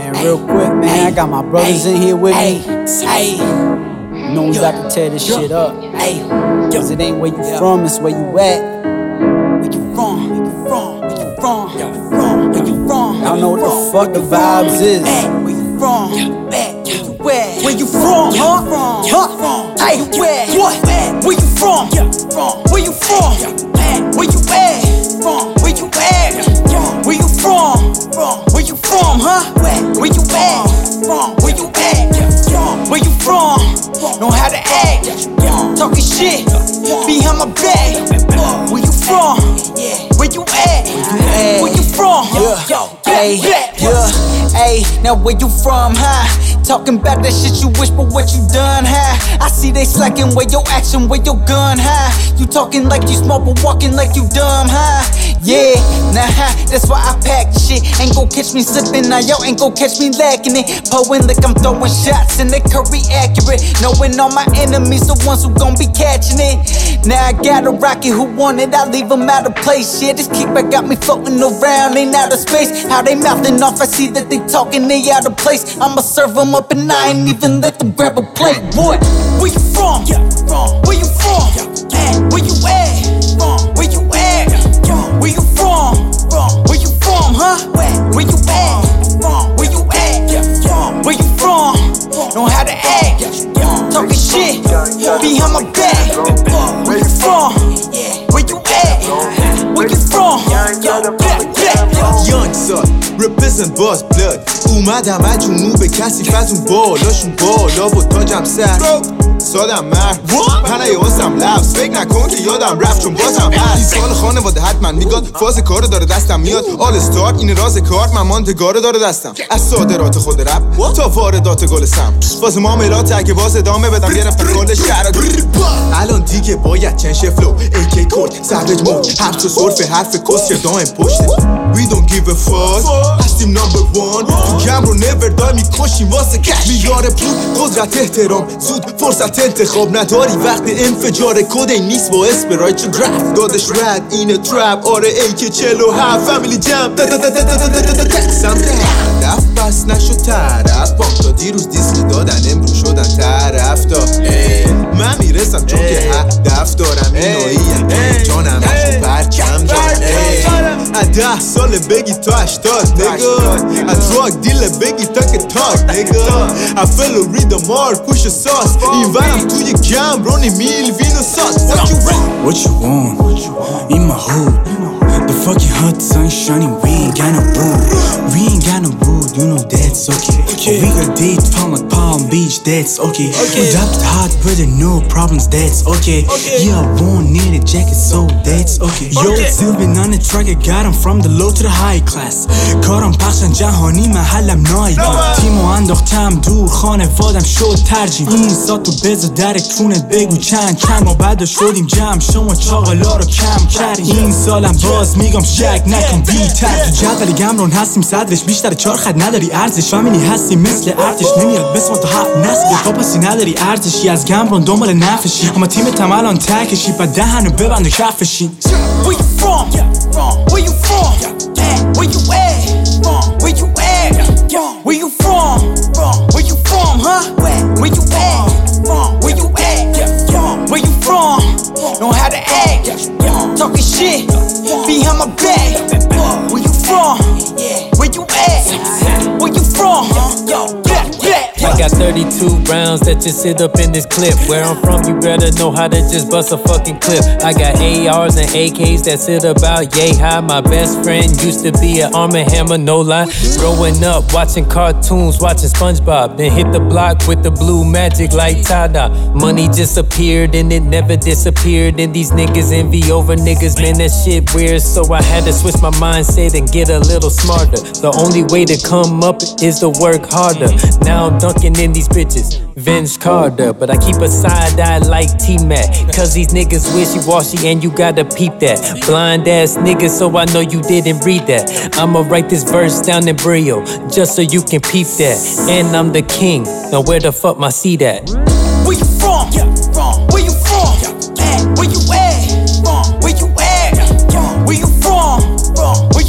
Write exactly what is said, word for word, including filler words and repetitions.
Man, real quick, man, I got my brothers in here with me. You know we about to tear this shit up. Cause it ain't where you from, it's where you at. Where you from? Where you from? Where you from? Where you from? Where you from? I don't know what the fuck the vibes is. Where you from? Where you from, huh? Huh? Hey, where? What? Where you from? Where you from? Where you at? Where you at? Where you from? Where you from, huh? Where you at? Where you at? Where you from? Know how to act. Talking shit behind my back. Where you from? Where you at? Where you from? Hey, yeah, hey, now where you from, huh? Talking about that shit you wish, but what you done, huh? I see they slacking where your action, where your gun, huh? You talking like you smart, but walking like you dumb, huh? Yeah, nah, huh? That's why I pack shit. Ain't gon' catch me slipping, now y'all ain't gon' catch me lacking it. Poing like I'm throwing shots and they curry accurate. Knowing all my enemies, the ones who gon' be catching it. Now I got a rocket who want it, I leave them out of place. Yeah, this kickback got me floating around, ain't out of space. How they mouthing off, I see that they talking, they out of place. I'ma serve them up and I ain't even let them grab a plate. What? Where you from? Where you from? Where you at? Where you at? Where you from? Where you from, huh? Where you at? Where you at? Where you from? Know how to act. Talking shit behind my back. Where you from? Where you at? Where you from? Young son, represent boss blood. اومدم از جنوب کثیف از اون بالاشون بالا و تاجم سر سادم مرد پنه یاستم لفظ فکر نکن که یادم رفت چون بازم هست این سال خانواده حتما میگاد فاز کارو داره دستم میاد آل استار این راز کارت من ماندگارو داره دستم از صادرات خود رپ تا واردات گل سم فاز معاملات اگه باز ادامه بدم گرفتم کل شهر الان دیگه باید چند شفلو ایکی کورد سویج مود حرف تو صرف حرف کس دائم پشته We don't give a fuck هستیم نمبر وان تو کم رو نور دای میکشیم واسه کش میار پول قدرت احترام زود فرصت انتخاب نداری وقت انفجار کد این نیست با اسپرایت چو درفت دادش رد اینه ترپ آره ای که چل و هفت فامیلی جمع سمت هدف بس نشد طرف بام تا دیروز دیسک دادن امروز شدن طرف تا من میرسم چون که هدف دارم اینایی جانم هشت پرچم دارم از ده سال بگی تا هشتاد نگاه از دراگ دیل بگی تا که تاک نگاه افل و رید و مار پوش ساس این ورم توی گم رونی میل وین و ساس What you want? What you want? In my hood The fucking hot sun shining We ain't got no wood We ain't got no wood You know that's okay, okay. We got date found like Palm Beach That's okay, okay. We dropped hot brother no problems That's okay, okay. Yeah I won't need a jacket so that's okay, okay. Yo Sylvan on the track I got him from the low to the high class کارم پخشن جهانی محلم نایدم تیمو انداختم دور خانوادم شد ترجیم این سات تو بذار در کونت بگو چند چند ما بعد شدیم جمع شما چاقلا رو کم کردیم این سالم باز میگم شک نکن بیتر تو جدول گمرون هستیم صدرش بیشتر چار خط نداری ارزش فامیلی هستیم مثل ارتش نمیاد بسم تو هفت نسل تو پسی نداری ارزشی از گمرون دنبال نفشی اما تیم تم الان تکشی بعد دهنو ببند و کفشی Where you from? Where you from? Where you at? Where you at? Where you from? Where you from, huh? Where you at? Where you at? Where you from? Know how to act. Talking shit behind my back. Where you from? Where you at? Where you from? I got thirty-two rounds that just sit up in this clip. Where I'm from, you better know how to just bust a fucking clip. I got A Rs and A Ks that sit about yay high. My best friend used to be an Arm and Hammer, no lie. Growing up, watching cartoons, watching SpongeBob. Then hit the block with the blue magic like Tada. Money just appeared and it never disappeared. And these niggas envy over niggas, man, that shit weird. So I had to switch my mindset and get a little smarter. The only way to come up is to work harder. Now I'm dunking in these bitches, Vince Carter. But I keep a side eye like T-Mac, cause these niggas wishy-washy and you gotta peep that. Blind ass niggas, so I know you didn't read that. I'ma write this verse down in Brio, just so you can peep that. And I'm the king, now where the fuck my seat at? Where you from? Where you from? Where you at? Where you at? Where you from? Where